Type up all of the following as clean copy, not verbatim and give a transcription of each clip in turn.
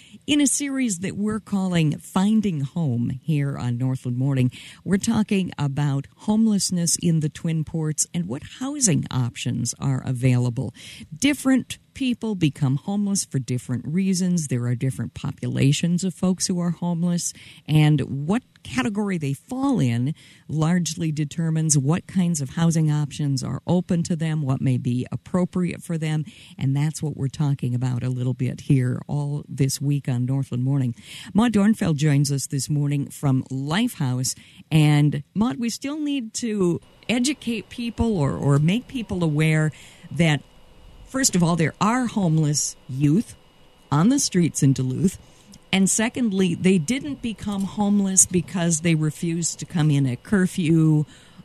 In a series that we're calling Finding Home here on Northland Morning, we're talking about homelessness in the Twin Ports and what housing options are available. Different people become homeless for different reasons. There are different populations of folks who are homeless, and what category they fall in largely determines what kinds of housing options are open to them, what may be appropriate for them, and that's what we're talking about a little bit here all this week on Northland Morning. Maud Dornfeld joins us this morning from Lifehouse, and Maud, we still need to educate people or make people aware that, first of all, there are homeless youth on the streets in Duluth. And secondly, they didn't become homeless because they refused to come in at curfew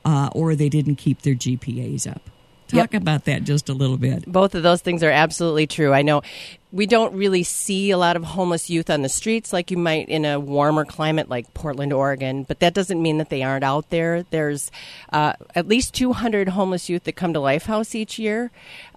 or they didn't keep their GPAs up. Talk about that just a little bit. Both of those things are absolutely true. I know we don't really see a lot of homeless youth on the streets like you might in a warmer climate like Portland, Oregon, but that doesn't mean that they aren't out there. There's at least 200 homeless youth that come to Lifehouse each year.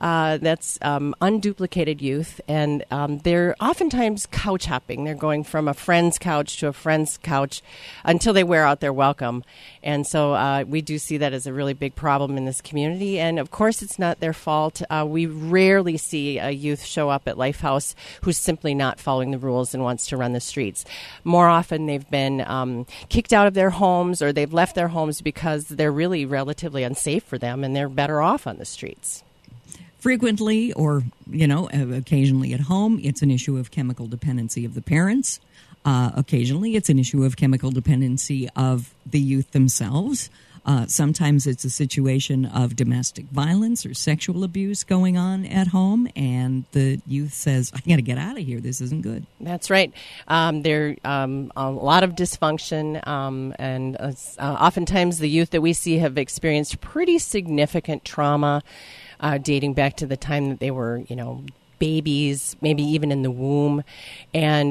That's unduplicated youth, and they're oftentimes couch hopping. They're going from a friend's couch to a friend's couch until they wear out their welcome. And so we do see that as a really big problem in this community. And, of course, it's not their fault. We rarely see a youth show up at Lifehouse who's simply not following the rules and wants to run the streets. More often they've been kicked out of their homes or they've left their homes because they're really relatively unsafe for them and they're better off on the streets. Frequently or, occasionally at home, it's an issue of chemical dependency of the parents. Occasionally it's an issue of chemical dependency of the youth themselves. Sometimes it's a situation of domestic violence or sexual abuse going on at home, and the youth says, I got to get out of here. This isn't good. That's right. There a lot of dysfunction, and oftentimes the youth that we see have experienced pretty significant trauma dating back to the time that they were, babies, maybe even in the womb, and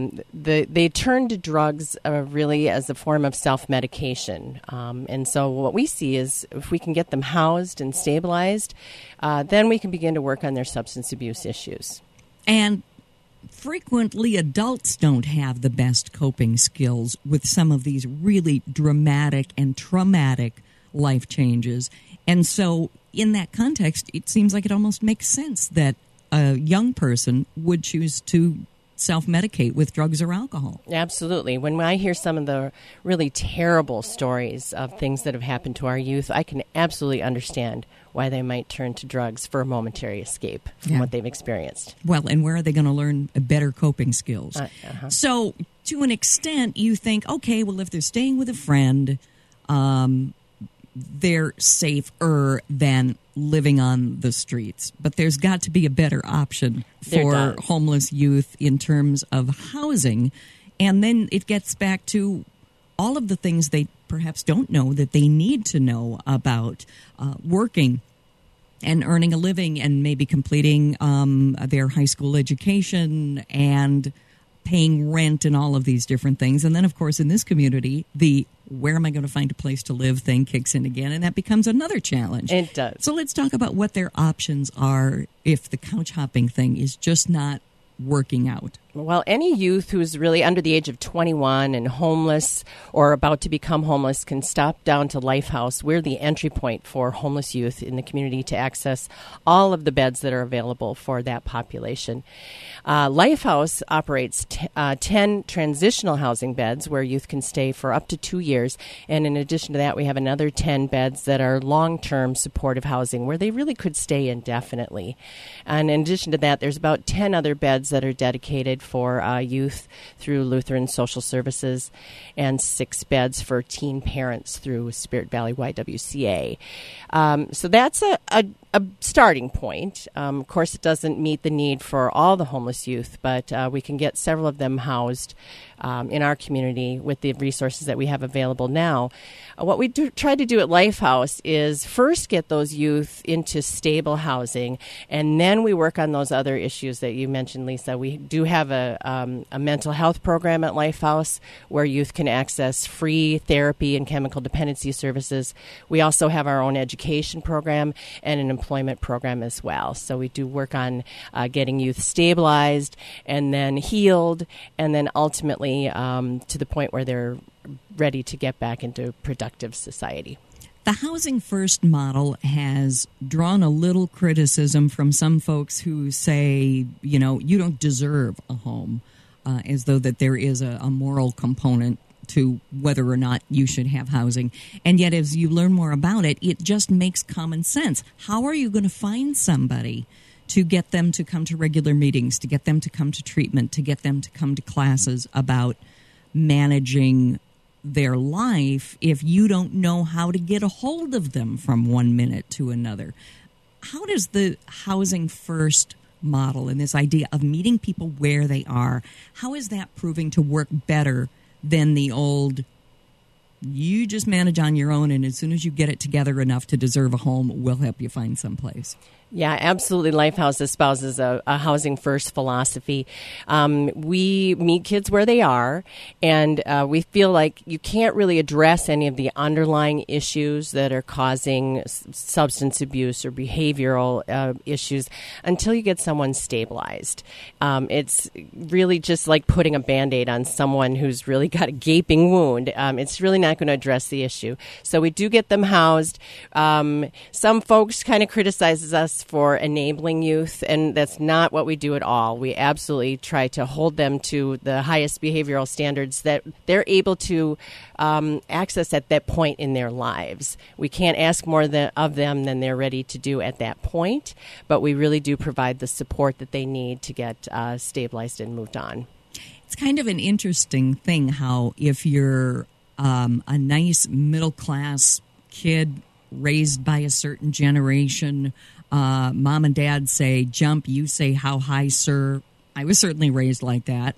they turn to drugs really as a form of self-medication. And so what we see is if we can get them housed and stabilized, then we can begin to work on their substance abuse issues. And frequently adults don't have the best coping skills with some of these really dramatic and traumatic life changes. And so in that context, it seems like it almost makes sense that a young person would choose to self-medicate with drugs or alcohol. Absolutely. When I hear some of the really terrible stories of things that have happened to our youth, I can absolutely understand why they might turn to drugs for a momentary escape from what they've experienced. Well, and where are they going to learn better coping skills? So, to an extent, you think, okay, well, if they're staying with a friend, they're safer than living on the streets. But there's got to be a better option for homeless youth in terms of housing. And then it gets back to all of the things they perhaps don't know that they need to know about working and earning a living and maybe completing their high school education and paying rent and all of these different things. And then, of course, in this community, the where am I going to find a place to live thing kicks in again, and that becomes another challenge. It does. So let's talk about what their options are if the couch hopping thing is just not working out. Well, any youth who's really under the age of 21 and homeless or about to become homeless can stop down to Lifehouse. We're the entry point for homeless youth in the community to access all of the beds that are available for that population. Lifehouse operates 10 transitional housing beds where youth can stay for up to 2 years. And in addition to that, we have another 10 beds that are long-term supportive housing where they really could stay indefinitely. And in addition to that, there's about 10 other beds that are dedicated for youth through Lutheran Social Services and 6 beds for teen parents through Spirit Valley YWCA. So that's a starting point. Of course, it doesn't meet the need for all the homeless youth, but we can get several of them housed in our community with the resources that we have available now. What we try to do at Lifehouse is first get those youth into stable housing, and then we work on those other issues that you mentioned, Lisa. We do have have a mental health program at Lifehouse where youth can access free therapy and chemical dependency services. We also have our own education program and an employment program as well. So we do work on getting youth stabilized and then healed, and then ultimately to the point where they're ready to get back into productive society. The Housing First model has drawn a little criticism from some folks who say, you don't deserve a home, as though that there is a moral component to whether or not you should have housing. And yet, as you learn more about it, it just makes common sense. How are you going to find somebody to get them to come to regular meetings, to get them to come to treatment, to get them to come to classes about managing their life if you don't know how to get a hold of them from one minute to another? How does the Housing First model and this idea of meeting people where they are, how is that proving to work better than the old, you just manage on your own, and as soon as you get it together enough to deserve a home, we'll help you find someplace? Yeah, absolutely. Lifehouse espouses a housing first philosophy. We meet kids where they are, and we feel like you can't really address any of the underlying issues that are causing substance abuse or behavioral issues until you get someone stabilized. It's really just like putting a Band-Aid on someone who's really got a gaping wound. It's really not going to address the issue. So we do get them housed. Some folks kind of criticizes us for enabling youth, and that's not what we do at all. We absolutely try to hold them to the highest behavioral standards that they're able to access at that point in their lives. We can't ask more of them than they're ready to do at that point, but we really do provide the support that they need to get stabilized and moved on. It's kind of an interesting thing how if you're a nice middle-class kid raised by a certain generation, mom and dad say, jump, you say, how high, sir. I was certainly raised like that.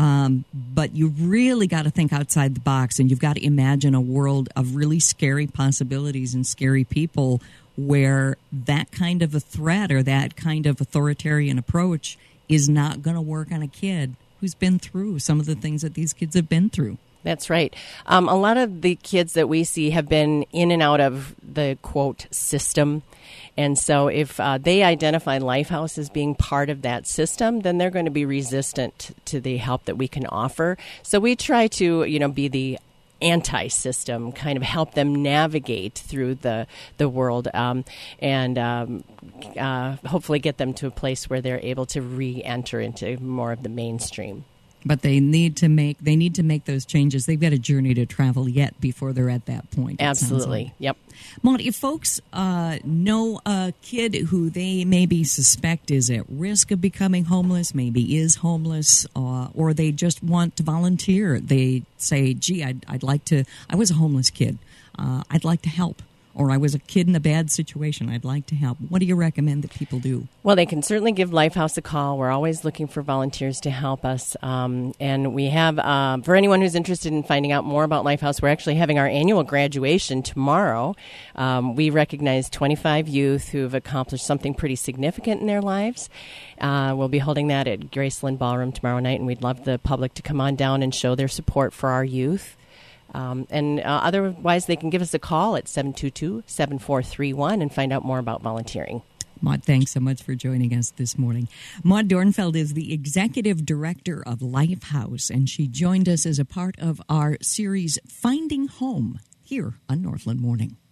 But you really got to think outside the box, and you've got to imagine a world of really scary possibilities and scary people where that kind of a threat or that kind of authoritarian approach is not going to work on a kid who's been through some of the things that these kids have been through. That's right. A lot of the kids that we see have been in and out of the, quote, system. And so if they identify Lifehouse as being part of that system, then they're going to be resistant to the help that we can offer. So we try to, be the anti-system, kind of help them navigate through the world and hopefully get them to a place where they're able to re-enter into more of the mainstream. But they need to make those changes. They've got a journey to travel yet before they're at that point. Absolutely. Like. Yep. Maud, if folks know a kid who they maybe suspect is at risk of becoming homeless, maybe is homeless, or they just want to volunteer, they say, gee, I'd like to, I was a homeless kid. I'd like to help. Or I was a kid in a bad situation. I'd like to help. What do you recommend that people do? Well, they can certainly give Lifehouse a call. We're always looking for volunteers to help us. And we have, for anyone who's interested in finding out more about Lifehouse, we're actually having our annual graduation tomorrow. We recognize 25 youth who have accomplished something pretty significant in their lives. We'll be holding that at Graceland Ballroom tomorrow night, and we'd love the public to come on down and show their support for our youth. Otherwise, they can give us a call at 722-7431 and find out more about volunteering. Maud, thanks so much for joining us this morning. Maud Dornfeld is the executive director of Lifehouse, and she joined us as a part of our series Finding Home here on Northland Morning.